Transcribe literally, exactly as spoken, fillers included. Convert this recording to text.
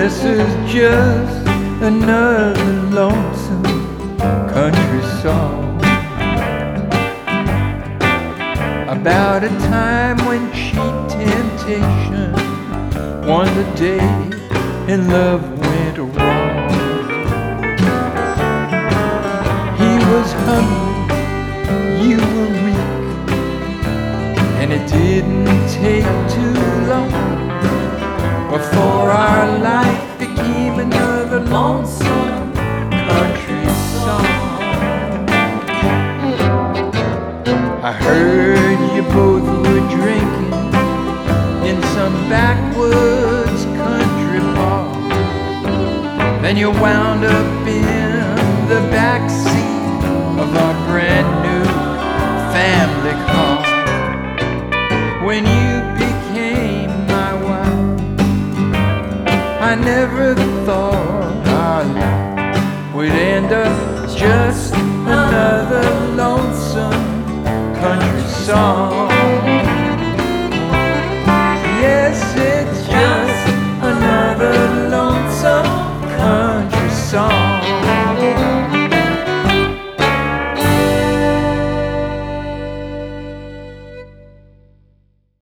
This is just another lonesome country song about a time when cheap temptation won the day and love went wrong. He was hungry, you were weak, and it didn't take too long before our life became another lonesome country song. I heard you both were drinking in some backwoods country bar. Then you wound up in the backseat of our brand new family car. When you became my wife, I never thought our life would end up just another lonesome country song.